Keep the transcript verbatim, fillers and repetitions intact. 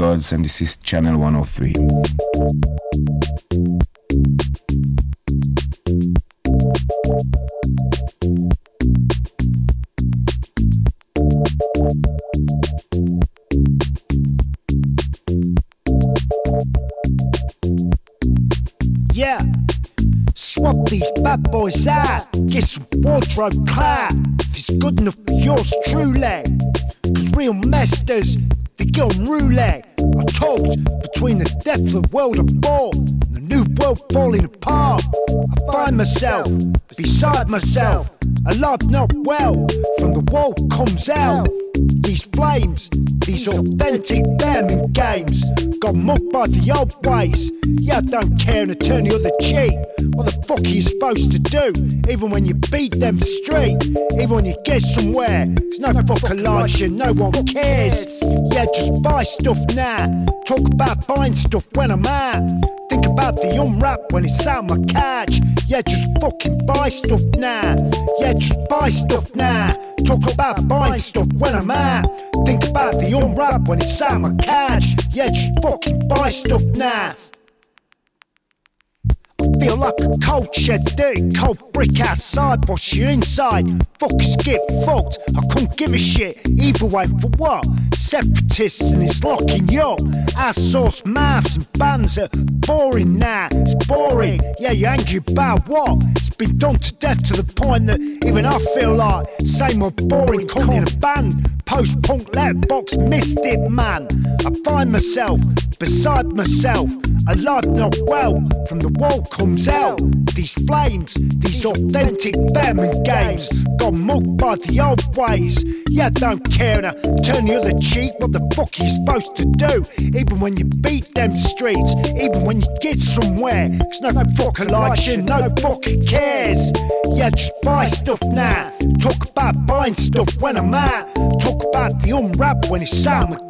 Gods, and this is Channel one oh three. Yeah, swap these bad boys out, get some wardrobe clout. If it's good enough for yours truly, cause real masters, they go on roulette. I talked between the depth of the world I bought and the new world falling apart. I find myself beside myself, alive not well, from the wall comes out. These flames, these authentic damning games, got mugged by the old ways. Yeah, I don't care and I turn the other cheek. What the fuck are you supposed to do? Even when you beat them straight, even when you get somewhere, there's no fucker likes you, no one cares. Yeah, just buy stuff now. Talk about buying stuff when I'm out. Think about the unwrap when it's out my couch. Yeah, just fucking buy stuff now. Yeah, just buy stuff now. Talk about buying stuff when I'm out. Think about the unwrap when it's out my couch. Yeah, just fucking buy stuff now. I feel like a cold shed, dirty cold brick outside, wash your inside. Fuckers get fucked, I couldn't give a shit. Either way, for what? Separatists and it's locking you up. Outsourced mouths and bands are boring now. It's boring, yeah, you're angry about what? It's been done to death to the point that even I feel like same old boring cunt in a band. Post-punk letterbox missed it, man. I find myself beside myself, alive not well, from the wall comes out. These flames, these authentic Bearman games, got mugged by the old ways. Yeah, I don't care and I turn the other cheek. What the fuck are you supposed to do? Even when you beat them streets, even when you get somewhere, cause no fucker likes you, no fucker cares. Yeah, just buy stuff now. Talk about buying stuff when I'm out. Talk about the unwrap when it's out my